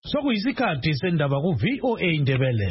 Sokuyisikhathi sendaba ku VOA Indebele.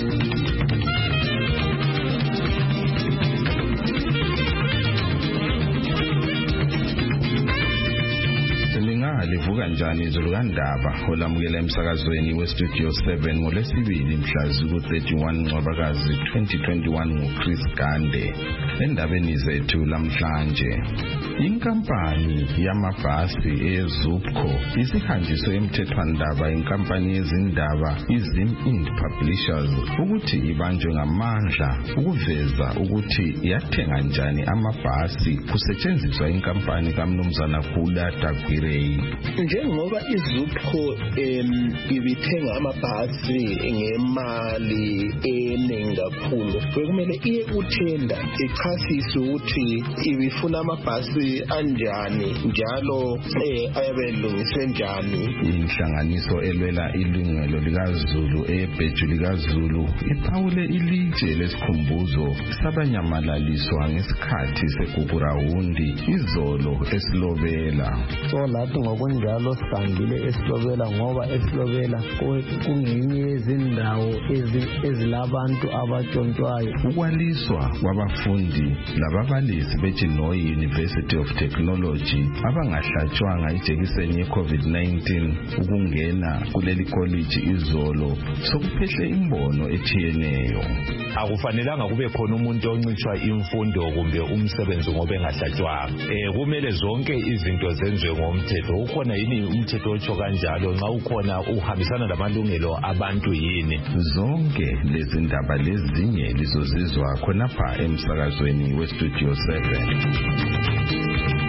Livuka njani izulu kandaba olamukela emsakazweni weStudio 7 ngolesibili mhla ziku-31 Ncwabakazi 2021 nguChris Gande. Endabeni zethu lamhlanje, inkampani yamabhasi eZupco isihanjiswe emthethwandaba inkampani yezindaba iZim Ind Publishers ukuthi ibanjwe ngamandla ukuveza ukuthi yathenga njani amabhasi kusetshenziswa inkampani kaMnumzana Khula Dagwirei. Njengoba iZupco ibithenga amabhasi ngemali eningi kakhulu, bekumele iye kuthenda ichasise ukuthi ibifuna amabhasi anjani njalo ayabelungiswe njani. Inhlanganiso elwela ilungelo likaZulu ebheju likaZulu iphawule ilitshe lesikhumbuzo sabanyamalaliswa ngesikhathi segugurawundi izolo eSilobela. So lathi ngokunjalo sihambile eSilobela ngoba eSilobela kungenye yezindawo ezilabantu abatshontshwayo. Ukwaliswa kwabafundi lababalisi beChinoyi University of Technology abangahlatshwanga ijekiseni ye-COVID-19 ukungena kuleli college izolo sokuphehle imbono ethiyeneyo. Akufanelanga kube khona umuntu oncitshwa imfundo kumbe umsebenzi ngoba engahlatshwanga. Kumele zonke izinto zenziwe ngomthetho. Ukhona yini umthetho otsho kanjalo? Nxa ukhona uhambisana lamalungelo abantu yini? Zonke lezi ndaba lezinye lizozizwa khonapha emsakazweni weStudio 7.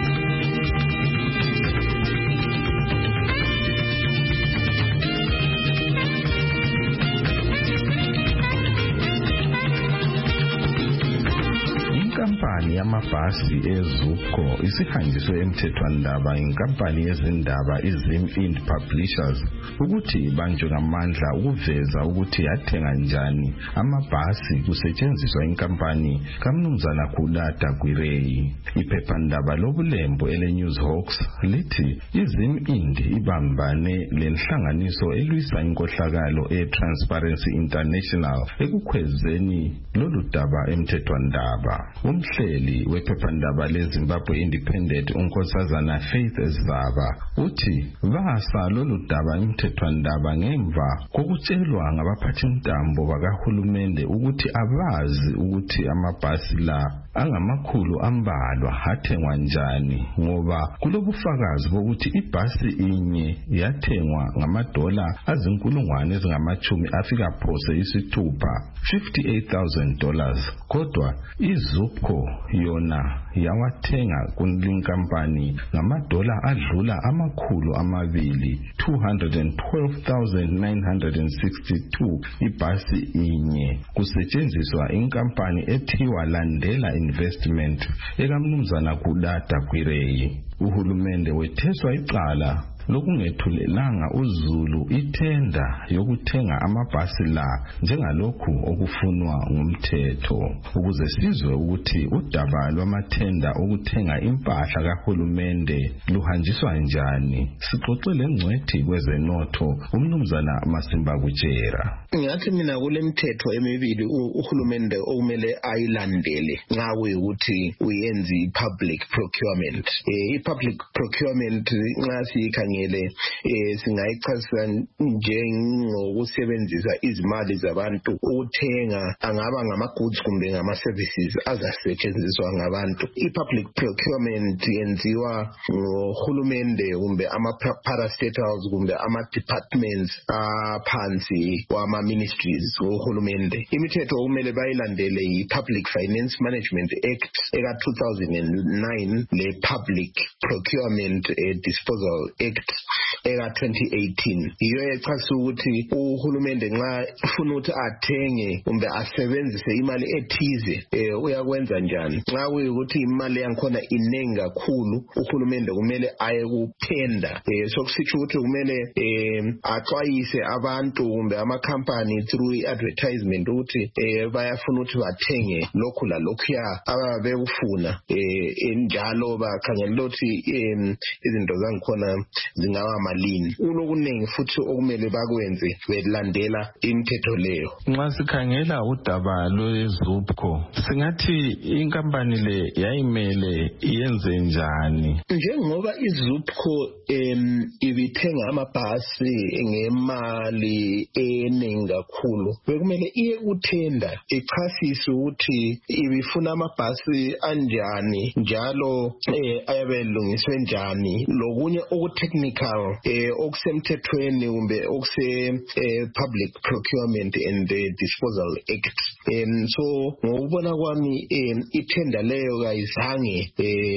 Inkampani yamabhasi eZupco isihanjiswe emthethwandaba inkampani yezindaba iZim Ind Publishers ukuthi ibanjwe ngamandla ukuveza ukuthi yathenga njani amabhasi kusetshenziswa inkampani kaMnumzana Khula Dagwirei. Iphephandaba lobulembu eleNewsHawks lithi iZim Ind ibambane lenhlanganiso elwisa inkohlakalo eTransparency International ekukhwezeni lolu daba emthethwandaba. Umhleli wephephandaba leZimbabwe Independent uNkosazana Faith Zaba uthi basa lolu daba emthethwandaba ngemva kokutshelwa ngabaphathintambo bakahulumende ukuthi abazi ukuthi amabhasi la angamakhulu ambalwa athengwa njani ngoba kulobufakazi bokuthi ibhasi inye yathengwa ngamadola azinkulungwane ezingamachumi afika phose isithupha $58,000 kodwa iZupco yona yawathenga kulinkampani ngamadola adlula amakhulu amabili $212,962 ibhasi inye kusetshenziswa inkampani ethiwa Landela Investment ekaMnumzana Khula Dagwirei. Uhulumende wetheswa icala lokungethulelanga uZulu ithenda yokuthenga amabhasi la njengalokhu okufunwa ngumthetho. Ukuze sizwe ukuthi udaba lwamathenda okuthenga impahla kahulumende luhanjiswa njani, sixoxele ngcwethi kwezenotho uMnumzana Masimba Kutshera. Ngathi mina kule mithetho emibili uhulumende okumele ayilandele nxa kuyikuthi uyenza public procurement. I-public procurement nxa siyikhangele singayichasisa njengokusebenzisa izimali zabantu ukuthenga angaba ngama-goods kumbe ngama-services azasetshenziswa ngabantu. I-public procurement yenziwa ngohulumende kumbe ama-parastatals kumbe ama-departments aphansi kwama-ministries ngohulumende. Imithetho okumele bayilandele yi-Public Finance Management Act eka-2009 le-Public Procurement Disposal Act eka-2018. Iyo echasisa ukuthi uhulumende nxa ufuna ukuthi athenge kumbe asebenzise imali ethize uyakwenza njani. Nxa kuyikuthi imali yankhona inengi kakhulu uhulumende kumele aye kuthenda. Sokusitsho ukuthi kumele axwayise abantu kumbe amakhampani through advertisement ukuthi bayafuna ukuthi bathenge lokhu lalokhuya ababekufuna njalo bakhangelela ukuthi izinto zangikhona zingaba malini. Ulokuningi futhi okumele bakwenze belandela imithetho leyo. Nxa sikhangela udaba lweZUPCO, singathi inkampani le yayimele yenze njani? Njengoba iZUPCO ibithenga amabhasi ngemali eningi kakhulu, bekumele iye uthenda ichasise ukuthi ibifuna amabhasi anjani njalo ayabelungiswe njani, lokunye okutechnical okusemthethweni kumbe okuse Public Procurement and Disposal Act. So ngokubona kwami ithenda leyo kayizange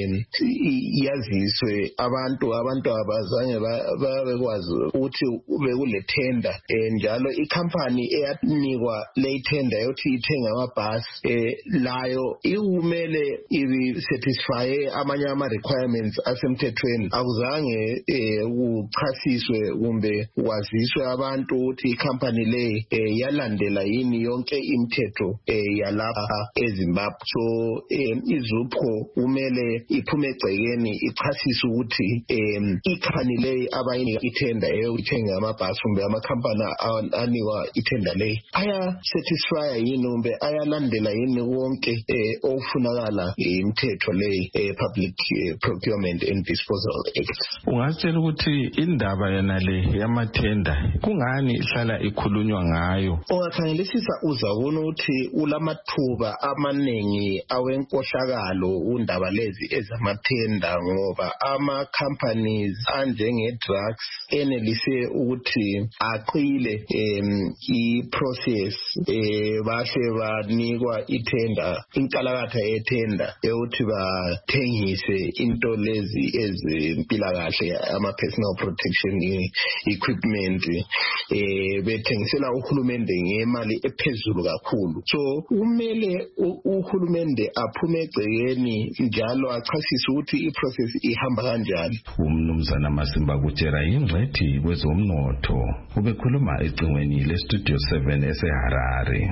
yaziswe abantu abazange babekwazi ukuthi bekule tender, njalo ikhampani eyanikwa le tender yokuthi ithenga amabhasi layo ikumele satisfy amanye ama requirements asemthethweni. Akuzange kuchasiswe kumbe kwaziswe abantu ukuthi ikhampani le yalandela yini yonke imithetho yalapha eZimbabwe. So iZUPCO kumele iphume egcekeni ichasise ukuthi ikhampani le abayinika ithenda eyokuthenga amabhasi kumbe amakhampani anikwa ithenda le aya satisfy yini kumbe ayalandela yini wonke ofunakala imithetho le Public Procurement and Disposal Act. Ungasitshela ukuthi indaba yona le yamathenda kungani ihlala ikhulunywa ngayo? Ungakhangelisisa uzabona ukuthi ulamathuba amaningi awenkohlakalo undaba lezi ezamathenda, ngoba ama companies anjenge drugs enelise ukuthi aqile i-process bahle banikwa ithenda, inkalakatha yethenda ukuthi bathengise into lezi ezimpilakahle ama personal protection equipment bethengisela uhulumende ngemali ephezulu kakhulu. So kumele uhulumende aphume egcekeni njalo achasise ukuthi iprocess ihamba kanjani. Umnumzana Masimba Kutshera yingcwethi kwezomnotho, ubekhuluma ecingweni leStudio 7 eseHarare.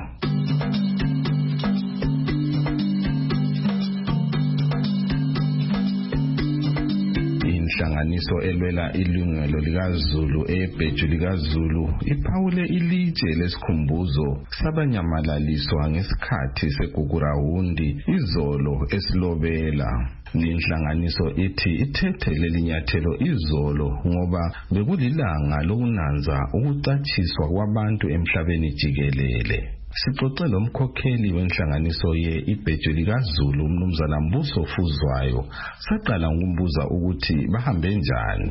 Inhlanganiso elwela ilungelo likaZulu ebheju likaZulu iphawule ilitshe lesikhumbuzo sabanyamalaliswa ngesikhathi segugurawundi izolo esilobela. Inhlanganiso ithi ithethe lelinyathelo izolo ngoba bekulilanga lokunanza ukucachiswa kwabantu emhlabeni jikelele. Sixoxe lomkhokheli wenhlanganiso ibheju likaZulu umnumzana Mbuso Fuzwayo, saqala ngokumbuza ukuthi bahambe njani.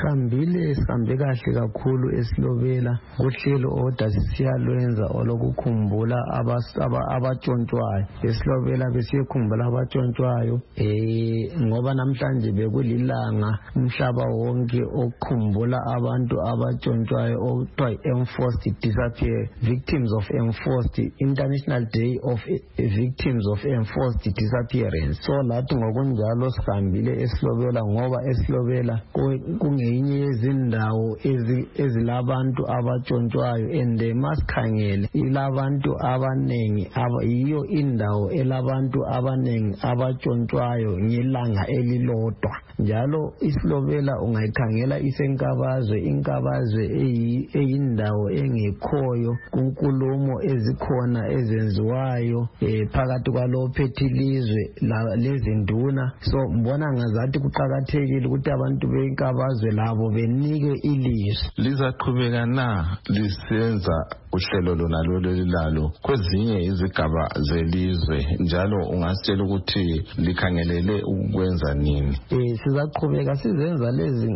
Sihambe kahle kakhulu esilobela kuhlelo oda siyalwenza olokukhumbula abatshontshwayo esilobela, besiyekhumbula abatshontshwayo ngoba namhlanje bekulilanga umhlaba wonke okukhumbula abantu abatshontshwayo okuthiwa enforced disappearance, victims of enforced, International Day of Victims of Enforced Disappearance. So lathi ngokunjalo sihambile esilobela ngoba esilobela kungeyinye yezindawo ezilabantu abatshontshwayo, and masikhangele ilabantu abanengi, yiyo indawo elabantu abanengi abatshontshwayo ngelanga elilodwa. Njalo isilobela ungayikhangela isenkabazwe, inkabazwe eyindawo engekhoyo kunkulumo ezikhona ezenziwayo phakathi kwalophethilizwe lezinduna. So mbona ngazathi kuqakathekile ukuthi abantu benkabazwe labo benike ilizwi. Lizaqhubeka na lisenza uhlelo lona lolelalo kwezinye izigaba zelizwe, njalo ungasitshela ukuthi likhangelele ukwenza nini? Sizaqhubeka sizenza lezi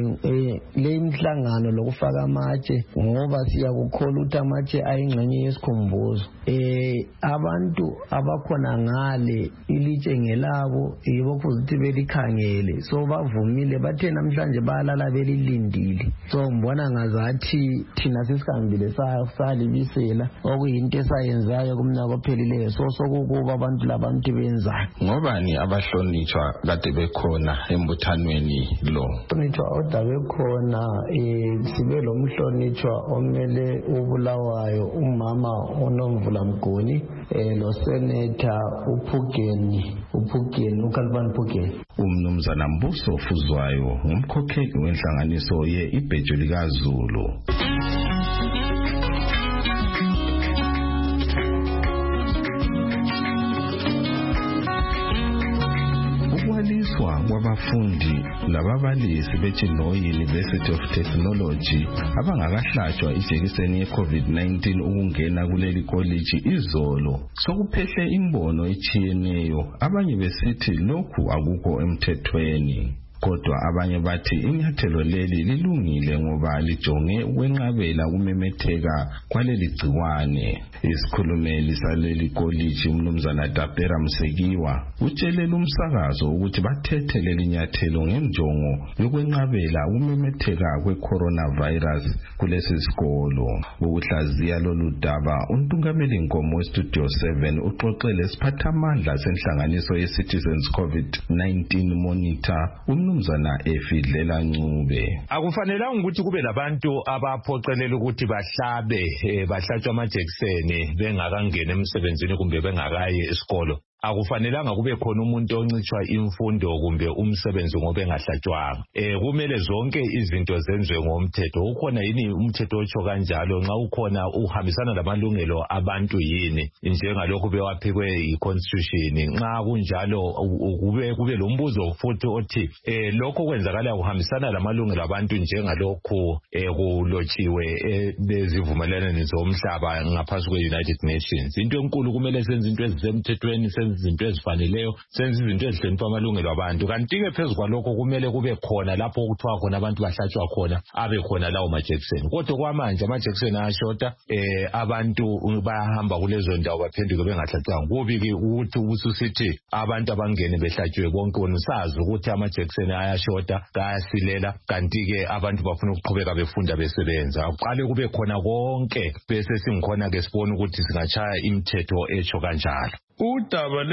le imhlangano lokufaka amatshe ngoba siyakukholwa ukuthi amatshe ayingxenye yesikhumbuzo. Abantu abakhona ngale ilitshe ngelabo yibo kufuze belikhangele, so bavumile bathe namhlanje bayalala belilindile. So mbona ngazathi thina sisihambile salibisela okuyinto esayenzayo kumnyaka ophelileyo, so sokukuba abantu labantu benzayo. Ngobani abahlonitshwa kade bekhona embuthanweni lo? Umhlonitshwa oda bekhona sibe lo mhlonitshwa omele ubulawayo umama uNomvula Mguni lo Senator uKhalifani Phugeni. Umnumzana Mbuso Fuzwayo umkhokheli wenhlanganiso ye-Ibheju likaZulu. Ukwaliswa kwabafundi lababalisi beChiloe University of Technology abangakahlatshwa ijekiseni ye-COVID-19 ukungena kuleli college izolo sokuphehle imbono echiyeneyo, abanye besithi lokhu akukho emthethweni. Kodwa abanye bathi inyathelo leli lilungile ngoba lijonge ukwenqabela kumemetheka kwaleli gciwane. Isikhulumeli saleli college umnumzana Dabera Msekiwa utshelele umsakazo ukuthi bathethe leli nyathelo ngenjongo yokwenqabela ukumemetheka kwe-coronavirus kulesi sikolo. Ukuhlaziya lolu daba uNtungameli Nkomo weStudio 7 uxoxele isiphathamandla senhlanganiso ye-Citizens COVID-19 Monitor umnumzana Efidlela Ncube. Akufanelanga ukuthi kube labantu abaphoqelela ukuthi bahlatshwe amajekiseni bengakangena emsebenzini kumbe bengakayi esikolo. Akufanelanga kube khona umuntu oncitshwa imfundo kumbe umsebenzi ngoba engahlatshwanga. Kumele zonke izinto zenziwe ngomthetho. Ukhona yini umthetho otsho kanjalo? Nxa ukhona uhambisana lamalungelo abantu yini njengalokho bewaphiwe i-constitution? Nxa kunjalo kube lombuzo futhi othi lokho kwenzakala uhambisana lamalungelo abantu njengalokho kulotshiwe bezivumelene zomhlaba ngaphansi kwe-United Nations. Into enkulu kumele senze into ezisemthethweni, izinto ezifaneleyo, senze izinto ezihlonipha amalungelo abantu. Kanti-ke phezu kwalokho kumele kube khona lapho okuthiwa khona abantu bahlatshwa khona abe khona lawo majekiseni. Kodwa kwamanje amajekiseni ayashota, abantu bayahamba kulezo ndawo baphenduke bengahlatshwanga. Kubi-ke ukuthi ubususithi abantu abangene behlatshiwe konke wona usazi ukuthi amajekiseni ayashota, ayasilela, kanti-ke abantu bafuna ukuqhubeka befunda besebenza. Aqale kube khona konke bese singikhona-ke sibone ukuthi singachaya imithetho etsho kanjalo. Udaba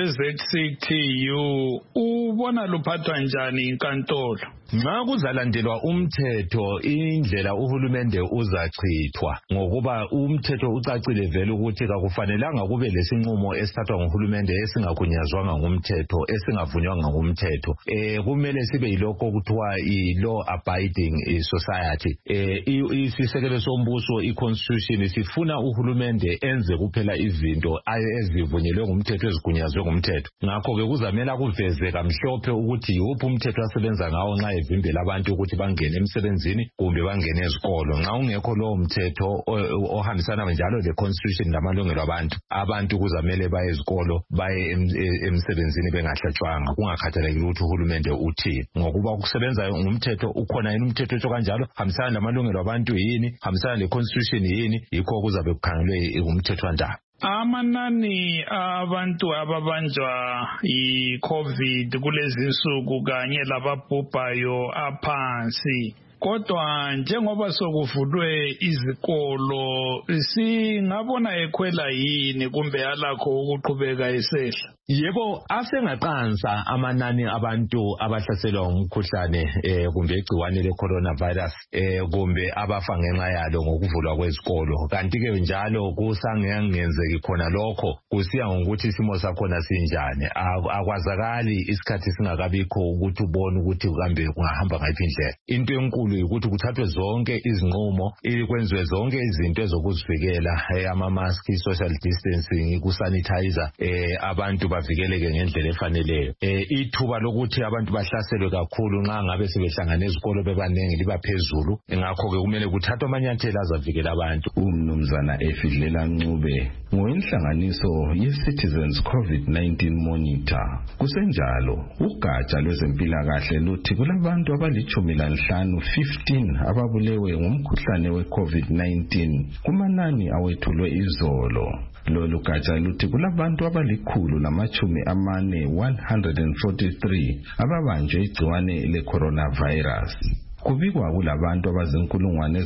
lwe-ZCTU ubona luphathwa njani inkantolo? Nxa kuzalandelwa umthetho, indlela uhulumende uzachithwa ngokuba umthetho ucacile vele ukuthi kakufanelanga kube lesinqumo esithathwa nguhulumende esingagunyazwanga ngumthetho, esingavunywanga ngumthetho. Kumele sibe yilokho okuthiwa i-law abiding society. Isisekelo sombuso, i-constitution, sifuna uhulumende enze kuphela izinto ezivunyelwe ngumthetho, ezigunyazwe ngumthetho. Ngakho-ke kuzamela kuvezeka mhlophe ukuthi yiwuphi umthetho asebenza ngawo nxa evimbela abantu ukuthi bangene emsebenzini kumbe bangene ezikolo. Nxa ungekho lowo mthetho ohambisana njalo le-constitution lamalungelo abantu kuzamele baye ezikolo, baye emsebenzini bengahlatshwanga, kungakhathalekile ukuthi uhulumende uthini. Ngokuba ukusebenza ngumthetho, ukhona yini umthetho otsho kanjalo, hambisana lamalungelo abantu yini, hambisana le-constitution yini, yikho kuzabe kukhangelwe umthetho wandaba. Amanani abantu ababanjwa yi-COVID kulezi insuku kanye lababhubhayo aphansi. Kodwa njengoba sokuvulwe izikolo, singabona ekhwela yini kumbe alakho ukuqhubeka esehla? Yebo, asengaqansa amanani abantu abahlaselwa umkhuhlane kumbe igciwane le-coronavirus kumbe abafa ngenxa yalo ngokuvulwa kwezikolo. Kanti-ke njalo kusangenzeki khona lokho kusiya ngokuthi isimo sakhona sinjani. Akwazakali isikhathi singakabikho ukuthi ubone ukuthi kambe kungahamba ngayiphi indlela. Into enkulu ukuthi kuthathwe zonke izinqumo, kwenziwe zonke izinto ezokuzivikela, ama-mask, social distancing, kusanitizer, abantu bavikeleke ngendlela efaneleyo. Ithuba lokuthi abantu bahlaselwe kakhulu nxa ngabe sebehlangana ezikolo bebanengi liba phezulu. Ngakho-ke kumele kuthathwe amanyathelo azavikela abantu. Umnumzana Efidlela Ncube ngowenhlanganiso ye-Citizens COVID-19 Monitor. Kusenjalo, ugatsha lwezempilakahle luthi kulabantu abali-15 ababulewe ngumkhuhlane we-COVID-19 kumanani awethulwe izolo. Lolu gatsha luthi kulabantu abali-143 ababanjwe igciwane le-coronavirus. Kubikwa kulabantu abazinkulungwane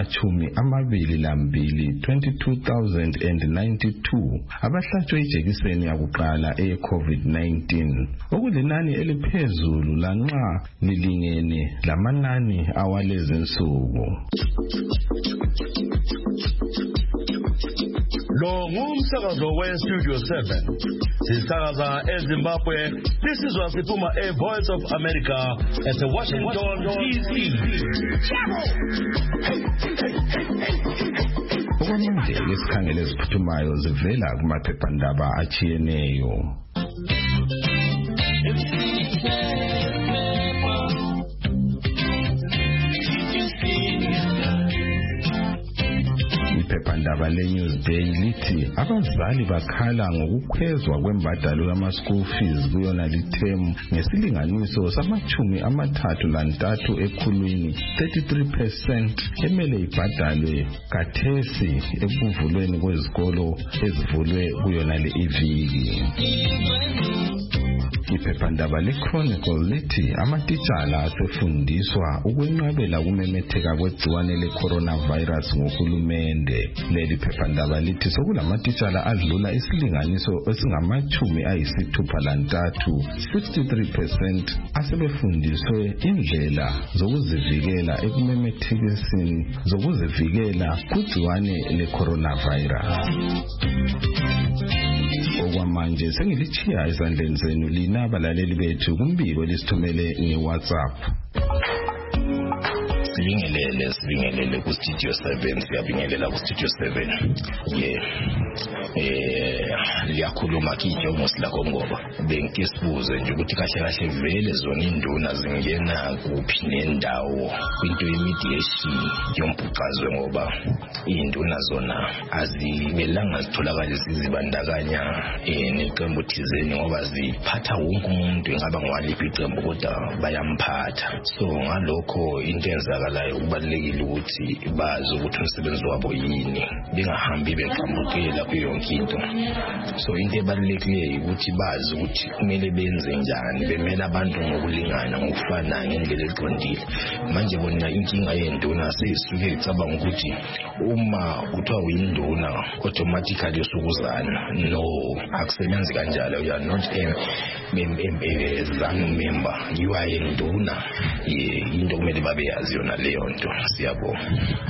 ezingama-22,092 abahlatshwe ijekiseni yakuqala eye-COVID-19, okulinani eliphezulu lanxa lilingene lamanani awalezi nsuku. Lo ngumsakazo we-Studio 7. Sisakaza eZimbabwe. This is Wasipuma, a Voice of America at the Washington, D.C. Okwamanje isikhangele eziphuthumayo zivela kumaphephandaba achiyeneyo. Iphephandaba le-Newsday lithi abazali bakhala ngokukhwezwa kwembadalo yama-school fees kuyona lithemu ngesilinganiso sama-33 ekhulwini 33% emele ibhadalwe kathesi ekuvulweni kwezikolo ezivulwe kuyona le-iviki. Iphephandaba le-Chronicle lithi amatitshala asefundiswa ukwenqabela ukumemetheka kwegciwane le-coronavirus ngohulumende. Leli phephandaba lithi sokulamatitshala adlula isilinganiso esingama-63 asebefundiswe indlela zokuzivikela ekumemethekisini zokuzivikela kugciwane le-coronavirus. Okwamanje sengilichiya ezandleni zenu lina abalaleli bethu kumbiko lisithumele nge-WhatsApp. Sibingelele ku Studio 7, siyabingelela ku Studio 7. Liyakhuluma kithi uMosilako ngoba benkisibuze nje ukuthi kahle vele zona induna zingena kuphi nendawo kwinto ye-mediation yombhuqazwe ngoba induna zona azibelanga zitholakala sizibandakanya neqembu thizeni ngoba ziphatha wonke umuntu engaba ngwaliphi iqembu kodwa bayamphatha. So ngalokho into enzakalayo kubalekile ukuthi bazi ukuthi umsebenzi wabo yini bengahambi beqhambukela kuyo yonke into. So into ebalekile ukuthi bazi ukuthi kumele benze njani, bemela abantu ngokulingana ngokufana ngendlela eqondile. Manje bona inkinga yenduna seyisuke icabanga ukuthi uma kuthiwa uyinduna automatically usukuzana. No, akusebenzi kanjalo. You are not a member, you are induna. Into kumele babeyazi yona leyo nto. Siyabonga.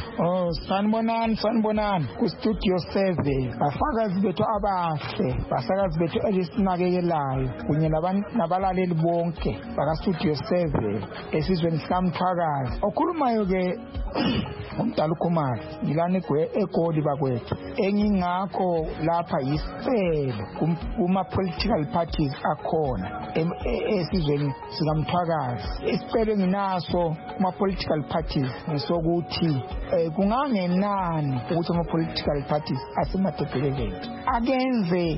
Sanibonani ku Studio 7. Bafakazi bethu abahle, basakazi bethu elisinakekelayo kunye nabalaleli bonke baka Studio 7 esizweni sikamthwakazi. Okhulumayo ke umdala Khumalo ngilana eGoli bakwethu. Engingakho lapha yisicelo kuma political parties akhona esizweni sikamthwakazi. Isicelo nginaso kuma political parties ngisokuthi kungangenani ukuthi ama political parties asemadebheleleni akenze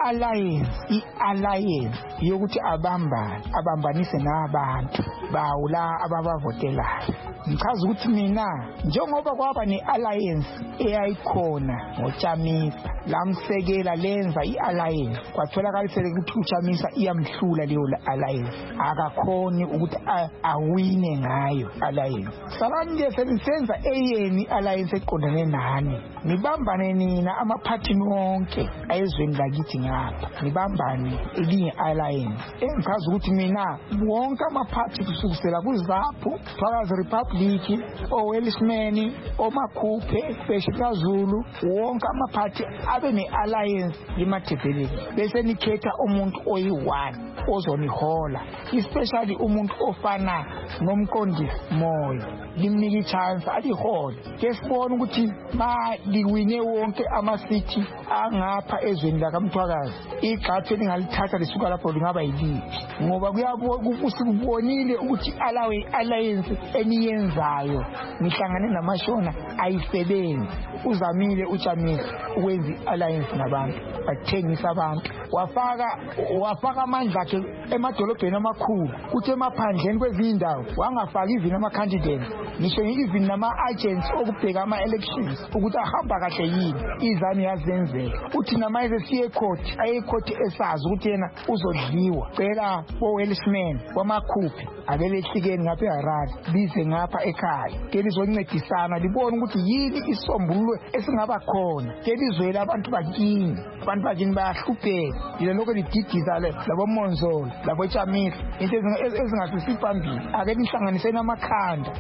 i-alliance yokuthi abambanise nabantu bawula ababavotelayo. Ngichaza ukuthi mina njengoba kwaba ne-alliance eyayikhona ngoChamisa lamsekela lenza i-alliance kwatholakala ukuthi uChamisa iyamhlula leyo alliance akakhoni ukuthi awine ngayo alliance. Salani ke senza eyeni alliance eqondane nani nibambane nina amaphathi wonke ayezweni lakithi ngapha nibambane elinye alliance. Engichaza ukuthi mina wonke amaphathi kusukela kuZAPU, Thwakazi Republic, oWelshman, oMakhuphe, Beshikazulu, wonke amaphathi abe ne-alliance limadebheleni bese nikhetha umuntu oyi-1 ozonihola, especially umuntu ofana nomqondisi Moyo limnika ichance alihole. Ke sibona ukuthi liwine wonke amasithi angapha ezweni lakamthwakazi. Igxathu elingalithatha lisuka lapho lingaba yilithi ngoba kubonile ukuthi alliance eniyenzayo nihlangane namashona ayisebenzi. Uzamile uChamisa ukwenza alliance nabantu bathengisa abantu, wafaka amandla akhe emadolobheni amakhulu kuthi emaphandleni kwezindawo wangafaki even ama-candidates ngisho even nama-agents okubheka ama-elections ukuthi ahamba kahle yini. Izami yazenzela uthi nama ezesiye ekhoti esazi ukuthi yena uzodliwa. Cela oWelshman wamakhuphi abelehlikeni ngapha eHarare bize ngapha ekhaya ke lizoncedisana libone ukuthi yini isombululo esingaba khona ke lizwela abantu bakini bayahlupheka yile lokho lididiza labo Monzolo labo Chamisa into ezingasisiphambili ake nihlanganise namakhanda nize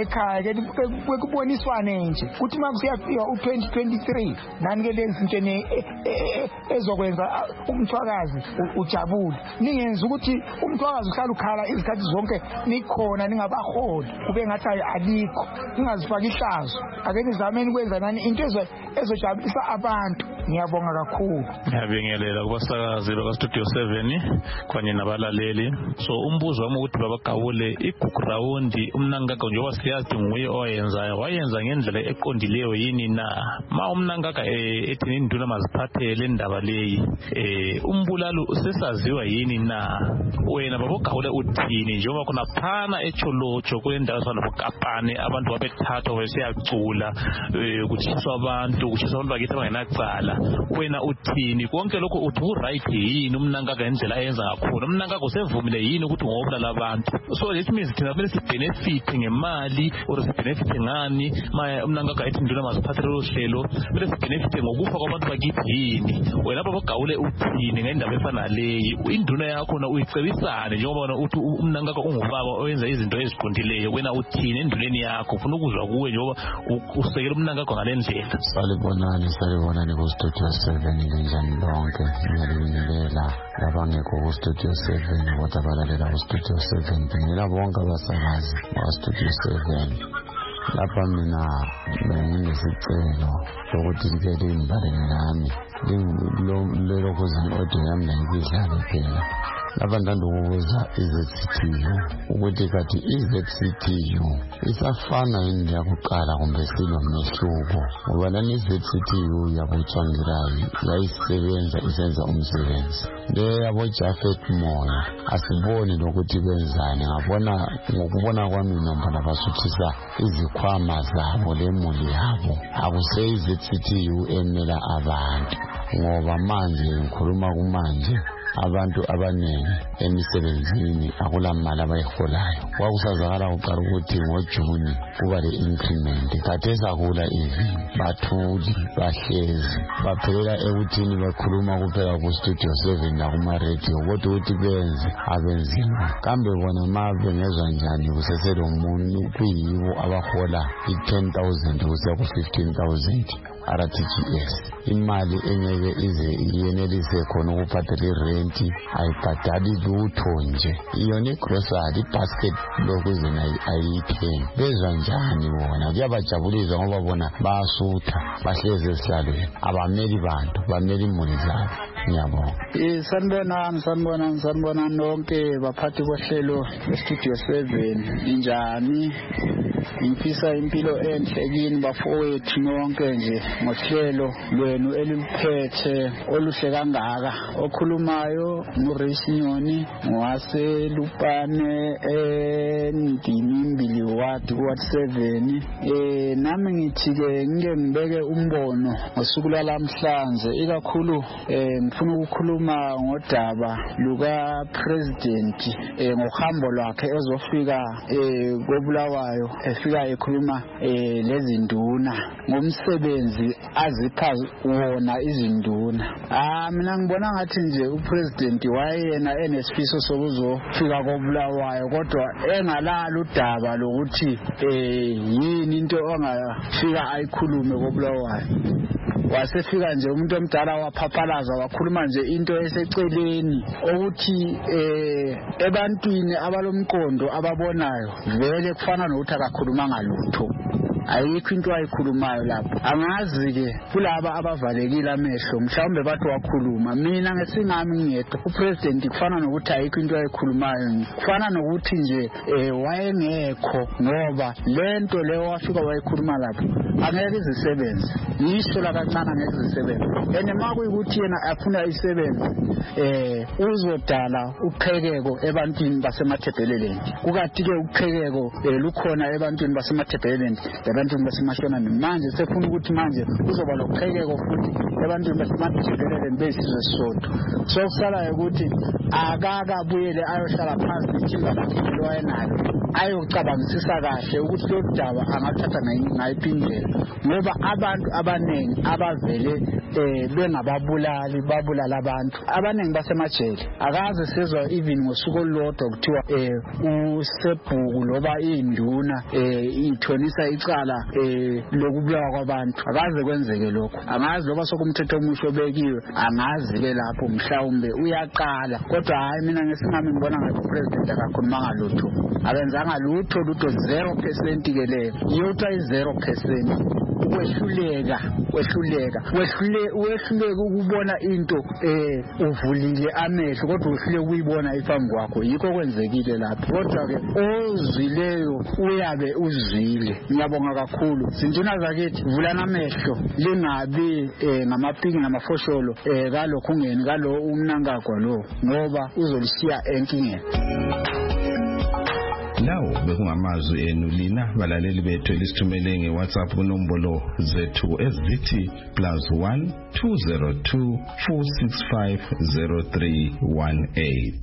ekhaya ke kuboniswane nje ukuthi makusiyafika u2023 nani ke lezi zinto ezokwenza umthwakazi ujabule ningenza ukuthi umthwakazi uhlala ukhala izikhathi zonke nikhona ningabaholi kube ngathi alikho ningazifaki ihlazo ake nizameni kwenza nani into ezojabulisa abantu. Ngiyabonga kakhulu. Ngiyabingelela kubasakazi bakaStudio 7 kanye nabalaleli. So umbuzo wami ukuthi babagawule iguground umnankaka njengoba siyazi nguye oyenzayo wayenza ngendlela eqondileyo yini na ma umnankaka ethi induna maziphathele indaba leyi umbulalo usesaziwa yini na wena babagawule uthini njengoba kuna phana echolocho kwendawo sana bokapane abantu babethathwa besiyacula kutshiswa abantu bakithi abangenacala wena uthini konke lokho uthi right yini umnankaka indlela ayenza ngakhona umnankaka usevumile yini ukuthi ngobulala abantu so it means thina kumele sibenefit ngemali or sibenefit ngani ma umnankaka ethi induna maziphathele uhlelo kumele sibenefit ngokufa kwabantu bakithi yini wena babagawule uthini ngendaba efana leyi induna yakho na uyicebisane njengoba uthi umnankaka ungubaba oyenza izinto eziqondileyo wena uthini enduleni yakho ufuna ukuzwa kuwe njengoba usekela umnankaka ngalendlela. Salibonani ku-Studio 7 linjani lonke ngiyalibingelela labangekho ku-Studio 7 kodwa balalela ku-Studio 7 ngibingelela bonke abasakazi ba-Studio 7 lapha mina benginesicelo sokuthi like limbalele nami lelokuzini audio yami nayikudlale phela lapha ndandokubuza iZCTU ukuthi kathi iZCTU isafana yini yakuqala kumbe sinomehluko ngoba lana iZCTU yaboTshwangirayi yayisebenza isenza umsebenzi le yaboJafet Moya asiboni lokuthi benzani ngokubona kwami nombala basuthisa izikhwama zabo lemuli yabo akuse iZCTU emela abantu ngoba manje ngikhuluma kumanje abantu abaningi emisebenzini akulamali abayiholayo kwakusazakala uqala ukuthi ngoJuni kuba le increment khathesi akula even bathuli bahlezi baphelela ekuthini bakhuluma kuphela ku-Studio 7 nakuma-radio kodwa ukuthi benze abenzima kambe bona ma bengezwa njani kuseselo muntu kuyibo abahola i-10,000 kusiya ku-15,000 RTGS imali engeke ize iyenelise khona ukuphathela irenti ayibhadali lutho nje iyona igrocery ibasket lokhu ayithengi bezwa njani bona kuyabajabulisa ngoba bona bayasutha bahlezi esihlalweni abameli bantu bameli imuli zabo. Ngiyabonga. Sanibonani nonke baphathi bohlelo eStudio 7 injani ngifisa impilo enhle kini bafowethu nonke nje ngohlelo lwenu eliphethe oluhle kangaka okhulumayo nguResinyoni ngwaselupane endimimbili ward 7 nami ngithi ke ngike ngibeke umbono ngosuku lamhlanje ikakhulu ngifuna ukukhuluma ngodaba luka president ngohambo lwakhe ezofika koBulawayo efika ekhuluma lezi nduna ngomsebenzi azipha wona izinduna. Mina ngibona ngathi nje upresident wayena enesifiso sokuzofika koBulawayo kodwa engalala udaba lokuthi yini into ongafika ayikhulume koBulawayo wasefika nje umuntu omdala waphaphalaza wakhuluma nje into eseceleni ukuthi ebantwini abalomqondo ababonayo vele kufana nokuthi akakhuluma ngalutho ayikho into ayikhulumayo lapho angazi ke kulaba abavalekile amehlo mhlawumbe bathi wakhuluma mina ngesingami ngiyedwa upresident kufana nokuthi ayikho into ayikhulumayo kufana nokuthi nje wayengekho ngoba lento leyo wafika wayikhuluma lapho angeke izisebenze yisho la kancane angeke izisebenze ene makuyikuthi yena afuna isebenze uzodala uqhekeko ebantwini basemathebheleleni kukathi ke uqhekeko lukhona ebantwini basemathebheleleni ebantwini basemashonani manje sefuna ukuthi manje uzoba loqhekeko futhi ebantwini basemathebheleleni besizwe sisodwa so kusalayo ukuthi akakabuyele ayohlala phansi ithimba lakhe lowayenalo ayocabangisisa kahle ukuthi lo daba angathatha ngayiphi indlela ngoba abantu abaningi abavele bengababulali babulala abantu abaningi basemajele akaze sizwa even ngosuku olulodwa kuthiwa usebhuku loba induna ithonisa icala lokubulawa kwabantu akaze kwenzeke lokho angazi loba sokumthetho omusho bekiwe angazi ke lapho mhlawumbe uyaqala kodwa hayi mina ngesingami ngibona ngathi upresident akakhulumanga lutho abenzanga lutho 0% ke le yotha 0% wehluleka ukubona into uvulile amehlo kodwa uhluleka ukuyibona iphambi kwakho yikho kwenzekile lapho kodwa ke ozwileyo uyabe uzwile ngiyabonga kakhulu sinduna zakithi vulana amehlo lingabi ngamapiki namafosholo kalokho ungeni kalo umnangagwa lo ngoba uzolishiya enkingeni. Lawo bekungamazwi enu lina balaleli bethu elisithumele ngeWhatsApp kunombolo zethu ezithi +1 202 465 0318.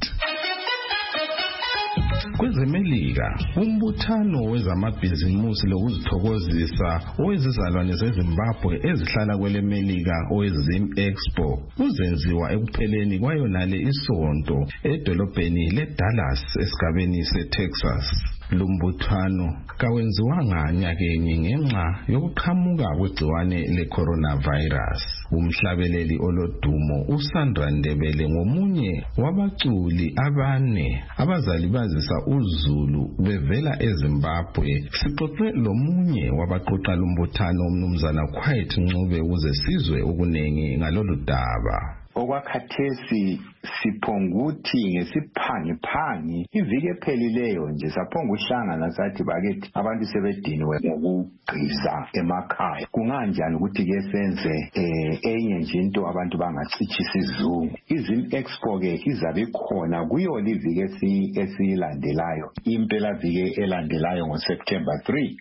Kwezemelika umbuthano wezamabhizimusi lokuzithokozisa owezizalwane zeZimbabwe ezihlala kwele Melika owezim Expo uzenziwa ekupheleni kwayonale isonto edolobheni leDallas esigabeni seTexas. Lumbuthano kawenziwanga nyakenye ngenxa yokuqhamuka kwegciwane leCoronavirus. Umhlabeleli olodumo uSandra Ndebele ngomunye wabaculi abane abazalibazisa uZulu bevela eZimbabwe. Sixoxe lomunye wabaqoqa lumbuthano umnumzana Quiet Ncube ukuze sizwe ukunengi ngalolu daba. Okwakhathesi siphonguthi ngesiphangi iviki ephelileyo nje saphonga uhlangana sathi bakithi abantu sebediniwe ngokugqiza emakhaya kunganjani ukuthi ke senze enye nje into abantu bangacichisa izungu. Izim Expo ke izabe khona kuyo liviki esilandelayo impela viki elandelayo ngoSeptember 3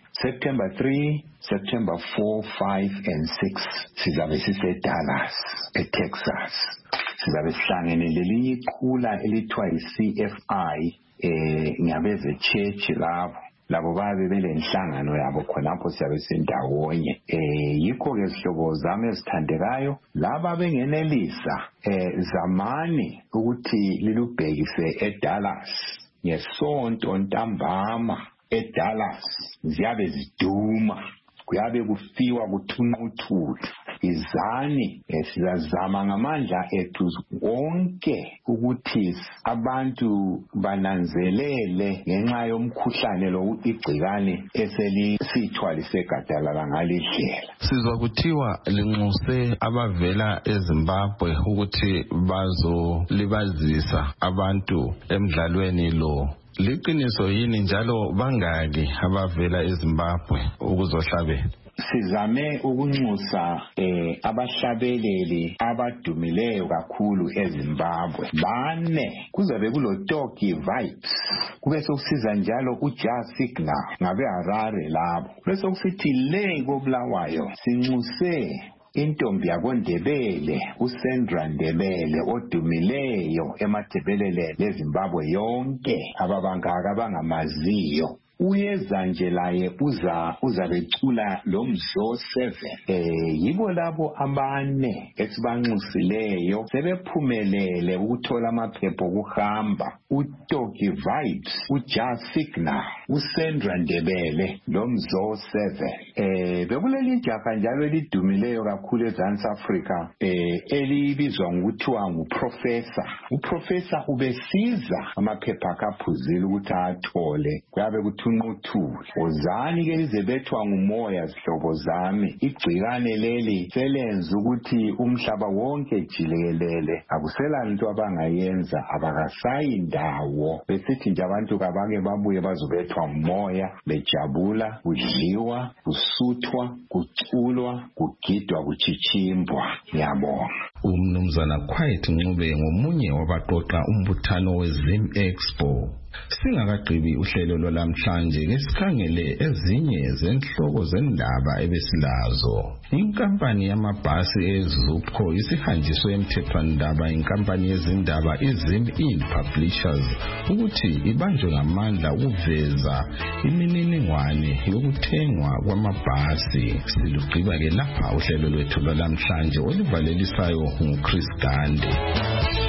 September 4, 5 and 6 sizabe siseDallas eTexas. Sizabe sihlangene lelinye iqhula elithiwa yi-CFI ngabeze church labo babe belenhlangano yabo khonapho siyabe sindawonye. Yikho ke sihlobo zami ezithandekayo laba bengenelisa zamani ukuthi lilubhekise eDallas ngesonto ntambama eDallas ziyabe ziduma kuyabe kufiwa kuthunquthula izani sizazama ngamandla ethu wonke ukuthi abantu bananzelele ngenxa yomkhuhlane lo igcikane eselisithwalise gadalala ngalidlela. Sizwa kuthiwa linxuse abavela eZimbabwe ukuthi bazolibazisa abantu emidlalweni lo. Liqiniso yini njalo bangaki abavela eZimbabwe ukuzohlabela? Sizame ukunxusa abahlabeleli abadumileyo kakhulu eZimbabwe bane. Kuzabe kuloToki Vibes, kube sokusiza njalo uJazz Signal ngabe Harare labo. Bese kusithi le koBulawayo sinxuse intombi yakoNdebele uSandra Ndebele odumileyo emadebelele leZimbabwe yonke ababangaka abangamaziyo. Uyeza nje laye uzabecula lo Mzo 7. Yibo labo abane esibanxusileyo sebephumelele ukuthola amaphepho okuhamba. uToki Vibes, uJazz Signal, uSandra Ndebele lo Mzo 7. Bekuleli jaha njalo elidumileyo kakhulu eZansi Africa elibizwa ngokuthiwa nguProfessor. uProfessor ubesiza amaphepha akaphuzile ukuthi athole kuyabe kuthunquthula. Ozani ke lizebethwa ngumoya zihlobo zami. Igcikane leli selenza ukuthi umhlaba wonke jikelele akusela into abangayenza abakasayi ndawo. Besithi nje abantu kabake babuye bazobethwa ngumoya bejabula, kudliwa, kusuthwa, kuculwa, kugidwa, kuchichimbwa. Ngiyabonga. Umnumzana Quiet Ncube ngomunye wabaqoqa umbuthano weZim Expo. Singakagqibi uhlelo lwalamhlanje ke sikhangele ezinye zenhloko zendaba ebesilazo. Inkampani yamabhasi eZUPCO isihanjiswe emthethwandaba inkampani yezindaba iZim In Publishers ukuthi ibanjwe ngamandla ukuveza imininingwane yokuthengwa kwamabhasi. Silugqiba ke lapha uhlelo lwethu lwalamhlanje oluvalelisayo nguChris Gande.